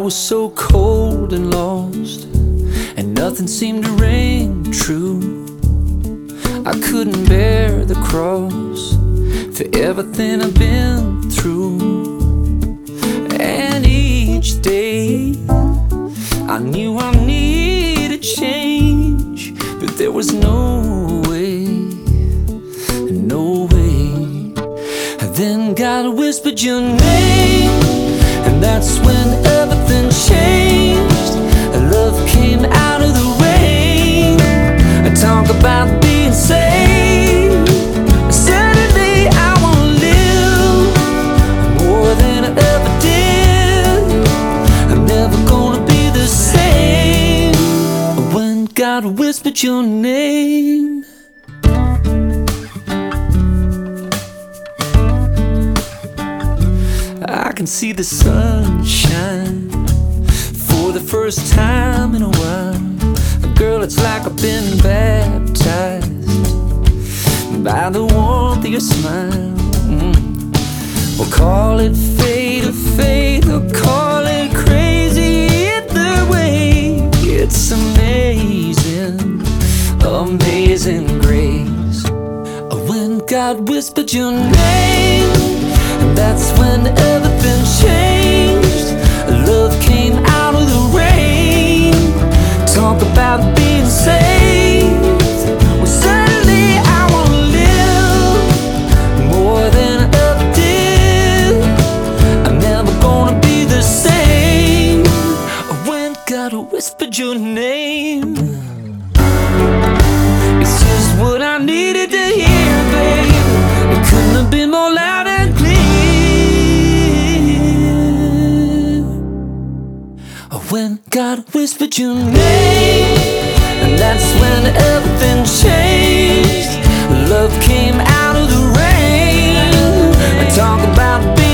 was so cold and lost, and nothing seemed to ring true. I couldn't bear the cross for everything I've been through. And each day I knew I needed change, but there was no way, no way. And then God whispered your name, and that's when everything changed. Love came out of the rain. I talk about being saved. Suddenly I want to live more than I ever did. I'm never gonna be the same when God whispered your name. I can see the sunshine for the first time in a while. Girl, it's like I've been baptized by the warmth of your smile. We'll call it fate or faith, or call it crazy. Either way, it's amazing, amazing grace. When God whispered your name, and that's when everything changed. Love came out of the rain. Talk about being saved. Well, suddenly I want to live more than I ever did. I'm never gonna be the same when God whispered your name. It's just what I needed to hear, babe. It couldn't have been more loud and clear. When God whispered your name, and that's when everything changed. Love came out of the rain. I talk about being